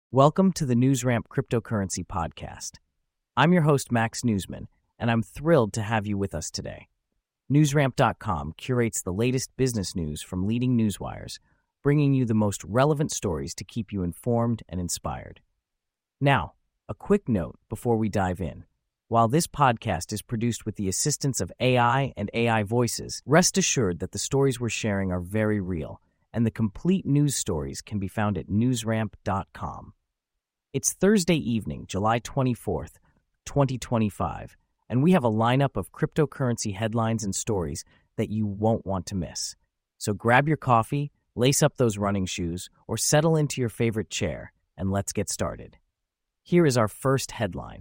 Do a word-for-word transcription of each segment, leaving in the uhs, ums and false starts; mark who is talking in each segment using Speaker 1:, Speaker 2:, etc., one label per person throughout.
Speaker 1: Welcome to the NewsRamp Cryptocurrency Podcast. I'm your host, Max Newsman, and I'm thrilled to have you with us today. NewsRamp dot com curates the latest business news from leading newswires, bringing you the most relevant stories to keep you informed and inspired. Now, a quick note before we dive in. While this podcast is produced with the assistance of A I and A I voices, rest assured that the stories we're sharing are very real, and the complete news stories can be found at NewsRamp dot com. It's Thursday evening, July twenty-fourth, twenty twenty-five, and we have a lineup of cryptocurrency headlines and stories that you won't want to miss. So grab your coffee, lace up those running shoes, or settle into your favorite chair, and let's get started. Here is our first headline.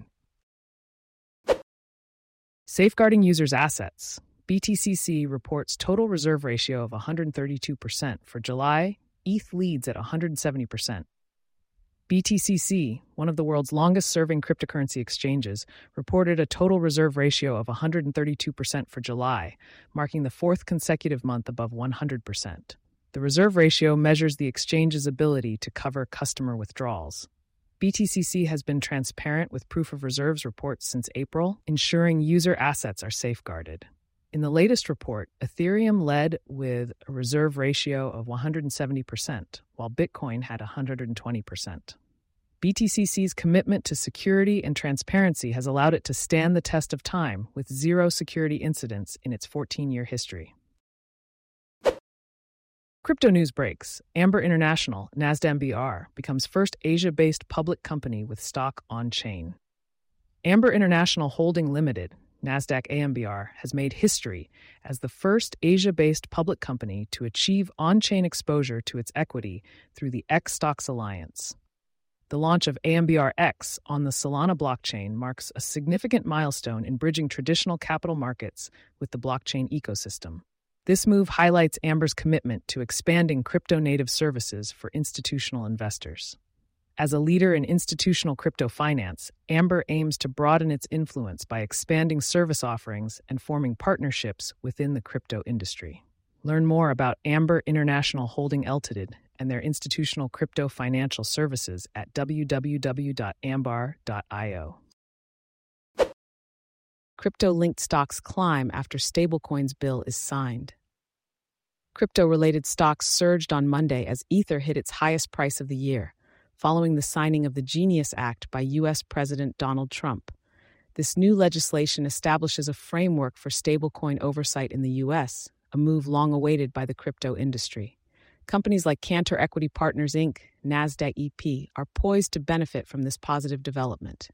Speaker 2: Safeguarding users' assets. B T C C reports total reserve ratio of one hundred thirty-two percent. For July, E T H leads at one hundred seventy percent. B T C C, one of the world's longest-serving cryptocurrency exchanges, reported a total reserve ratio of one hundred thirty-two percent for July, marking the fourth consecutive month above one hundred percent. The reserve ratio measures the exchange's ability to cover customer withdrawals. B T C C has been transparent with proof of reserves reports since April, ensuring user assets are safeguarded. In the latest report, Ethereum led with a reserve ratio of one hundred seventy percent, while Bitcoin had one hundred twenty percent. B T C C's commitment to security and transparency has allowed it to stand the test of time with zero security incidents in its fourteen-year history. Crypto news breaks. Amber International, Nasdaq B R, becomes first Asia-based public company with stock on-chain. Amber International Holding Limited, Nasdaq A M B R, has made history as the first Asia-based public company to achieve on-chain exposure to its equity through the X Stocks Alliance. The launch of A M B R X on the Solana blockchain marks a significant milestone in bridging traditional capital markets with the blockchain ecosystem. This move highlights Amber's commitment to expanding crypto-native services for institutional investors. As a leader in institutional crypto finance, Amber aims to broaden its influence by expanding service offerings and forming partnerships within the crypto industry. Learn more about Amber International Holding Limited and their institutional crypto financial services at w w w dot ambar dot i o. Crypto-linked stocks climb after stablecoins bill is signed. Crypto-related stocks surged on Monday as Ether hit its highest price of the year, following the signing of the Genius Act by U S President Donald Trump. This new legislation establishes a framework for stablecoin oversight in the U S, a move long awaited by the crypto industry. Companies like Cantor Equity Partners, Incorporated, Nasdaq E P, are poised to benefit from this positive development.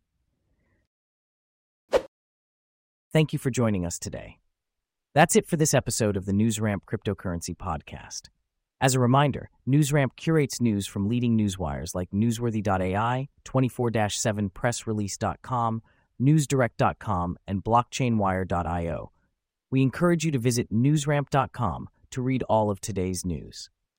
Speaker 1: Thank you for joining us today. That's it for this episode of the NewsRamp Cryptocurrency Podcast. As a reminder, NewsRamp curates news from leading newswires like newsworthy dot A I, twenty-four seven press release dot com, newsdirect dot com, and blockchain wire dot i o. We encourage you to visit newsramp dot com to read all of today's news.